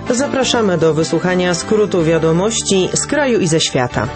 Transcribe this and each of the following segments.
Zapraszamy do wysłuchania skrótu wiadomości z kraju i ze świata.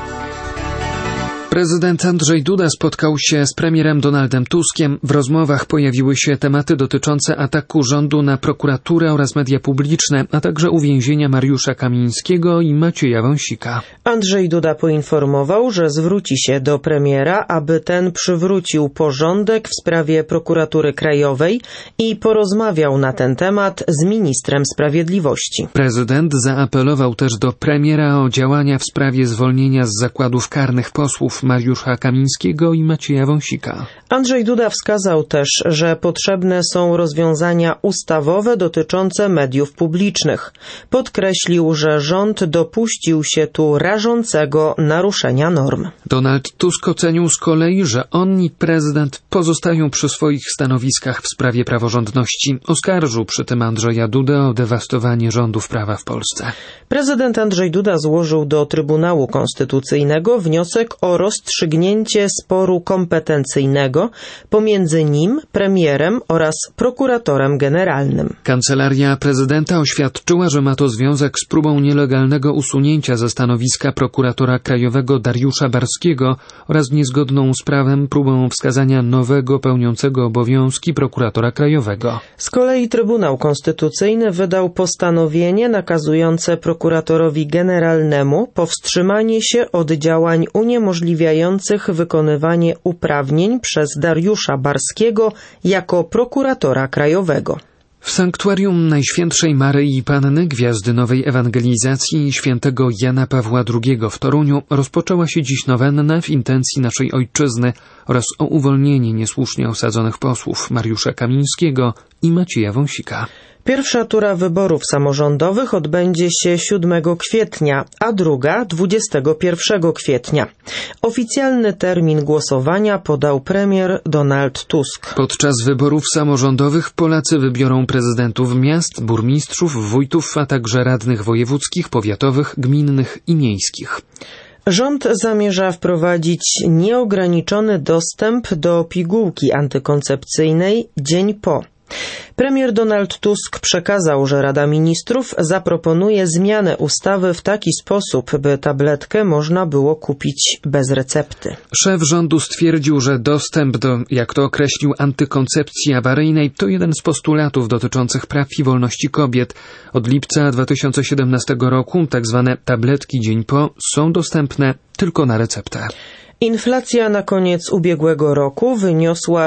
Prezydent Andrzej Duda spotkał się z premierem Donaldem Tuskiem. W rozmowach pojawiły się tematy dotyczące ataku rządu na prokuraturę oraz media publiczne, a także uwięzienia Mariusza Kamińskiego i Macieja Wąsika. Andrzej Duda poinformował, że zwróci się do premiera, aby ten przywrócił porządek w sprawie prokuratury krajowej i porozmawiał na ten temat z ministrem sprawiedliwości. Prezydent zaapelował też do premiera o działania w sprawie zwolnienia z zakładów karnych posłów Mariusza Kamińskiego i Macieja Wąsika. Andrzej Duda wskazał też, że potrzebne są rozwiązania ustawowe dotyczące mediów publicznych. Podkreślił, że rząd dopuścił się tu rażącego naruszenia norm. Donald Tusk ocenił z kolei, że on i prezydent pozostają przy swoich stanowiskach w sprawie praworządności. Oskarżył przy tym Andrzeja Dudę o dewastowanie rządów prawa w Polsce. Prezydent Andrzej Duda złożył do Trybunału Konstytucyjnego wniosek o rozstrzygnięcie sporu kompetencyjnego pomiędzy nim, premierem oraz prokuratorem generalnym. Kancelaria prezydenta oświadczyła, że ma to związek z próbą nielegalnego usunięcia ze stanowiska prokuratora krajowego Dariusza Barskiego oraz niezgodną z prawem próbą wskazania nowego pełniącego obowiązki prokuratora krajowego. Z kolei Trybunał Konstytucyjny wydał postanowienie nakazujące prokuratorowi generalnemu powstrzymanie się od działań uniemożliwiających wykonywanie uprawnień przez Dariusza Barskiego jako prokuratora krajowego. W sanktuarium Najświętszej Maryi Panny Gwiazdy Nowej Ewangelizacji świętego Jana Pawła II w Toruniu rozpoczęła się dziś nowenna w intencji naszej ojczyzny oraz o uwolnienie niesłusznie osadzonych posłów Mariusza Kamińskiego i Macieja Wąsika. Pierwsza tura wyborów samorządowych odbędzie się 7 kwietnia, a druga 21 kwietnia. Oficjalny termin głosowania podał premier Donald Tusk. Podczas wyborów samorządowych Polacy wybiorą prezydentów miast, burmistrzów, wójtów, a także radnych wojewódzkich, powiatowych, gminnych i miejskich. Rząd zamierza wprowadzić nieograniczony dostęp do pigułki antykoncepcyjnej dzień po. Premier Donald Tusk przekazał, że Rada Ministrów zaproponuje zmianę ustawy w taki sposób, by tabletkę można było kupić bez recepty. Szef rządu stwierdził, że dostęp do, jak to określił, antykoncepcji awaryjnej to jeden z postulatów dotyczących praw i wolności kobiet. Od lipca 2017 roku tzw. tabletki dzień po są dostępne tylko na receptę. Inflacja na koniec ubiegłego roku wyniosła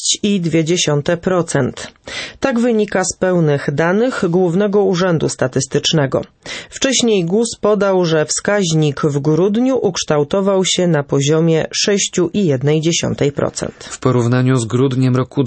6,2%. Tak wynika z pełnych danych Głównego Urzędu Statystycznego. Wcześniej GUS podał, że wskaźnik w grudniu ukształtował się na poziomie 6,1%. W porównaniu z grudniem roku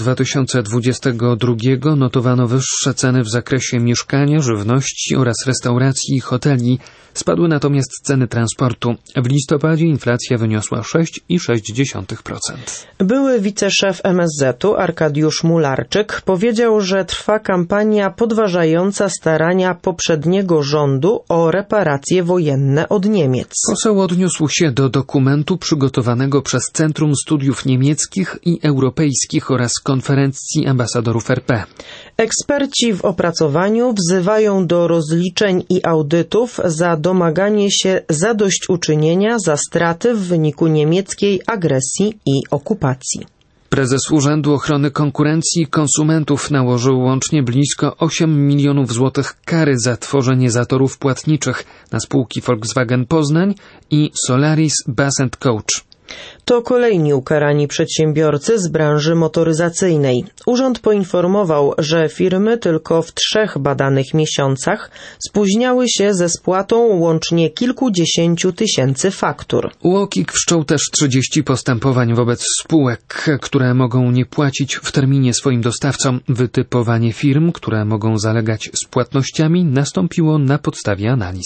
2022 notowano wyższe ceny w zakresie mieszkania, żywności oraz restauracji i hoteli. Spadły natomiast ceny transportu. W listopadzie inflacja wyniosła 6,6%. Były wiceszef MSZ-u Arkadiusz Mularczyk powiedział, że trwa kampania podważająca starania poprzedniego rządu o reparacje wojenne od Niemiec. Poseł odniósł się do dokumentu przygotowanego przez Centrum Studiów Niemieckich i Europejskich oraz Konferencji Ambasadorów RP. Eksperci w opracowaniu wzywają do rozliczeń i audytów za domaganie się zadośćuczynienia za straty w wyniku niemieckiej agresji i okupacji. Prezes Urzędu Ochrony Konkurencji i Konsumentów nałożył łącznie blisko 8 milionów złotych kary za tworzenie zatorów płatniczych na spółki Volkswagen Poznań i Solaris Bus & Coach. To kolejni ukarani przedsiębiorcy z branży motoryzacyjnej. Urząd poinformował, że firmy tylko w 3 badanych miesiącach spóźniały się ze spłatą łącznie kilkudziesięciu tysięcy faktur. UOKiK wszczął też 30 postępowań wobec spółek, które mogą nie płacić w terminie swoim dostawcom. Wytypowanie firm, które mogą zalegać z płatnościami, nastąpiło na podstawie analiz.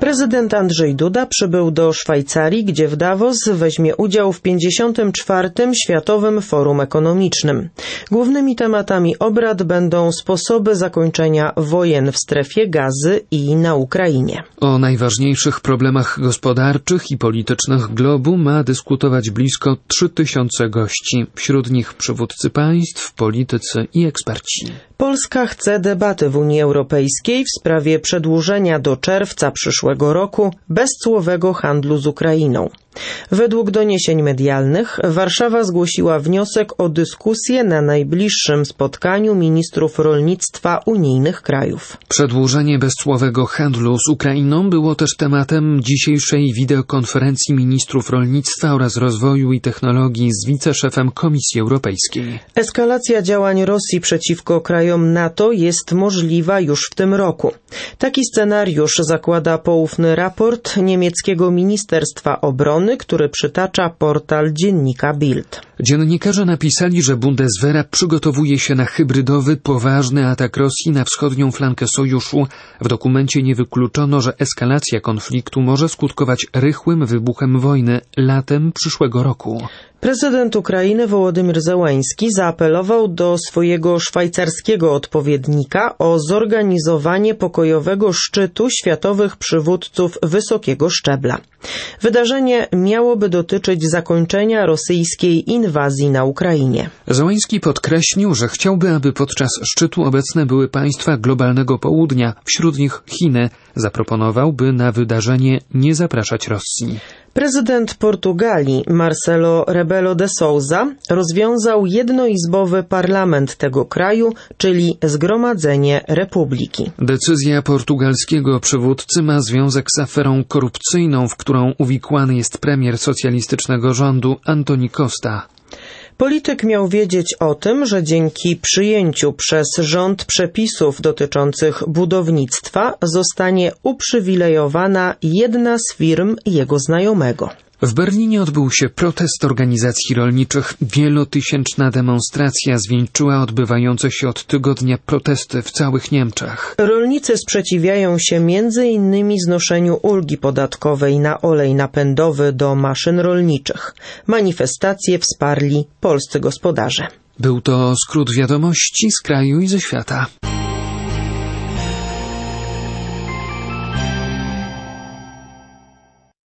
Prezydent Andrzej Duda przybył do Szwajcarii, gdzie w Davos weźmie udział w 54. Światowym Forum Ekonomicznym. Głównymi tematami obrad będą sposoby zakończenia wojen w strefie Gazy i na Ukrainie. O najważniejszych problemach gospodarczych i politycznych globu ma dyskutować blisko 3000 gości. Wśród nich przywódcy państw, politycy i eksperci. Polska chce debaty w Unii Europejskiej w sprawie przedłużenia do czerwca przyszłego roku bezcłowego handlu z Ukrainą. Według doniesień medialnych Warszawa zgłosiła wniosek o dyskusję na najbliższym spotkaniu ministrów rolnictwa unijnych krajów. Przedłużenie bezcłowego handlu z Ukrainą było też tematem dzisiejszej wideokonferencji ministrów rolnictwa oraz rozwoju i technologii z wiceszefem Komisji Europejskiej. Eskalacja działań Rosji przeciwko krajom NATO jest możliwa już w tym roku. Taki scenariusz zakłada poufny raport niemieckiego Ministerstwa Obrony, który przytacza portal dziennika Bild. Dziennikarze napisali, że Bundeswehra przygotowuje się na hybrydowy, poważny atak Rosji na wschodnią flankę sojuszu. W dokumencie nie wykluczono, że eskalacja konfliktu może skutkować rychłym wybuchem wojny latem przyszłego roku. Prezydent Ukrainy Wołodymyr Zełenski zaapelował do swojego szwajcarskiego odpowiednika o zorganizowanie pokojowego szczytu światowych przywódców wysokiego szczebla. Wydarzenie miałoby dotyczyć zakończenia rosyjskiej inwazji na Ukrainie. Zełenski podkreślił, że chciałby, aby podczas szczytu obecne były państwa globalnego południa, wśród nich Chiny. Zaproponował, by na wydarzenie nie zapraszać Rosji. Prezydent Portugalii Marcelo Rebelo de Sousa rozwiązał jednoizbowy parlament tego kraju, czyli Zgromadzenie Republiki. Decyzja portugalskiego przywódcy ma związek z aferą korupcyjną, w którą uwikłany jest premier socjalistycznego rządu Antoni Costa. Polityk miał wiedzieć o tym, że dzięki przyjęciu przez rząd przepisów dotyczących budownictwa zostanie uprzywilejowana jedna z firm jego znajomego. W Berlinie odbył się protest organizacji rolniczych. Wielotysięczna demonstracja zwieńczyła odbywające się od tygodnia protesty w całych Niemczech. Rolnicy sprzeciwiają się m.in. znoszeniu ulgi podatkowej na olej napędowy do maszyn rolniczych. Manifestacje wsparli polscy gospodarze. Był to skrót wiadomości z kraju i ze świata.